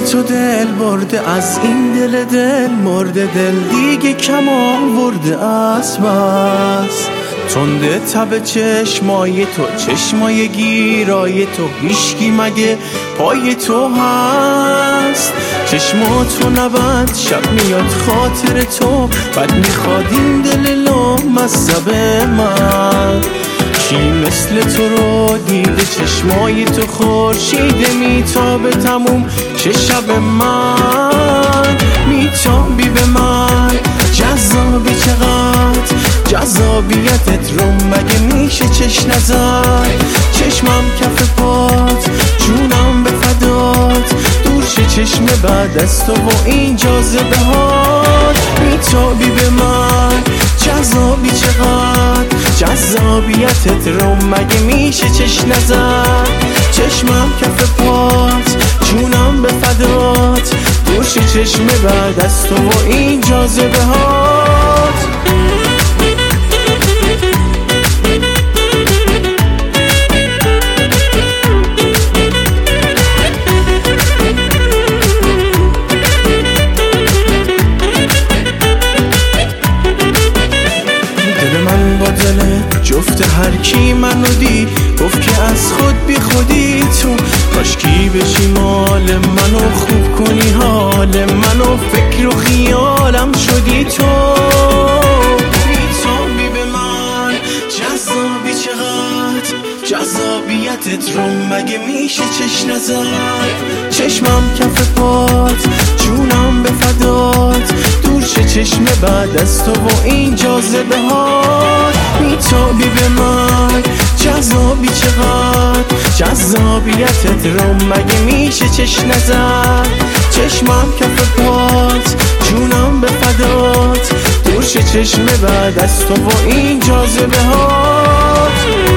تو دل برده، از این دل مرده، دل دیگه کم آورده از بس. تنده تب چشمای تو، چشمای گیرای تو، هیشگی مگه پای تو هست؟ چشماتو نبند، شب میاد خاطر تو، بد میخواد این دل لامصب من. کی مثل تو رو دیده، چشمای تو خورشیده میتابه تموم چه شب من. میتابی به من، جذابی چقدر، جذابیتت رو مگه میشه چش نزد؟ چشمم کف پات، جونم به فدات، دور شه چشم بعد از تو و این جاذبه هات. میتابی به من، جذابی چقدر، جذابیتت رو مگه میشه چش نزد؟ چشمم کف پات، جونم به فدات، دور شه چشم بعد از تو و این جاذبه هات. جفت هر کی منو دید گفت که از خود بی خودی تو، کاشکی بشی مال منو، خوب کنی حال منو، فکر و خیالم شدی تو. میتابی به من، جذابی چقدر، جذابیتت رو مگه میشه چش نزد؟ چشمم کف پات، جونم به فدات، دور شه چشم بعد از تو و این جاذبه هات. میتابی به من، جذابی چقدر، جذابیتت رو مگه میشه چش نزد؟ چشمم کف پات، جونم به فدات، دور شه چشم بعد از تو و این جاذبه هات.